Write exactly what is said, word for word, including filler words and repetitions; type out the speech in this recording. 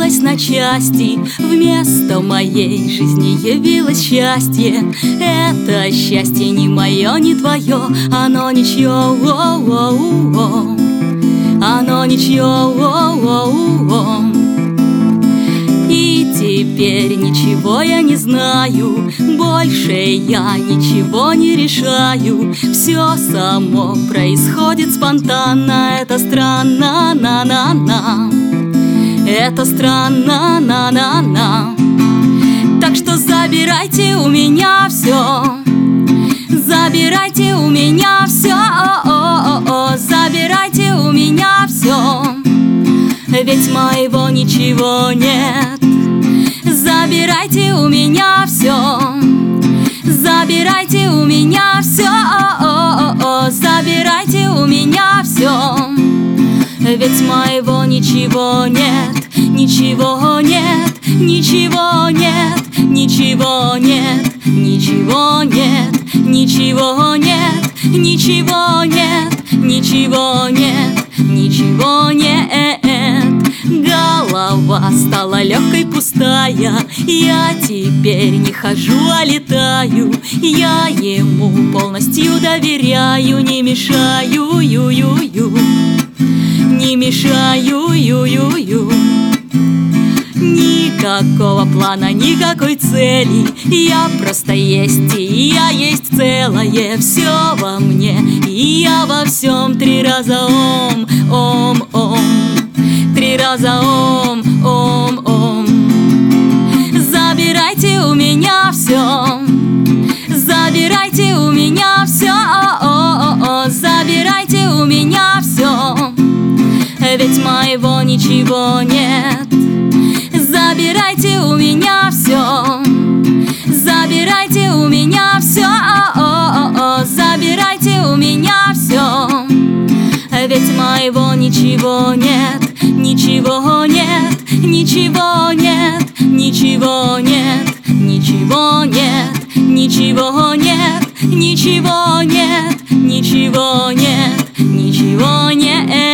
разбилась на части, вместо моей жизни явилось счастье. Это счастье не мое, не твое, оно ничье, о-о-о-о. Оно ничье, о-о-о-о. И теперь ничего я не знаю, больше я ничего не решаю. Все само происходит спонтанно, это странно, на-на-на. Это странно, на-на-на. Так что забирайте у меня все, забирайте у меня все, о-о-о-о. Забирайте у меня все, ведь моего ничего нет. Забирайте у меня все, забирайте у меня все, о-о-о-о. Забирайте у меня все, ведь моего ничего нет. Ничего нет, ничего нет, ничего нет, ничего нет, ничего нет, ничего нет, ничего нет, ничего нет. Голова стала легкой, пустая, я теперь не хожу, а летаю. Я ему полностью доверяю, не мешаю, ю-ю-ю, не мешаю, ю-ю-ю. Никакого плана, никакой цели, я просто есть, и я есть целое. Все во мне, и я во всем. Три раза ом, ом, ом. Три раза ом, ом, ом. Забирайте у меня все, забирайте у меня все, о-о-о-о. Забирайте у меня все, ведь моего ничего нет. Забирайте у меня все, забирайте у меня все, о-о-о-о. Забирайте у меня все, ведь моего ничего нет. Ничего нет, ничего нет, ничего нет, ничего нет, ничего нет, ничего нет, ничего нет, ничего нет.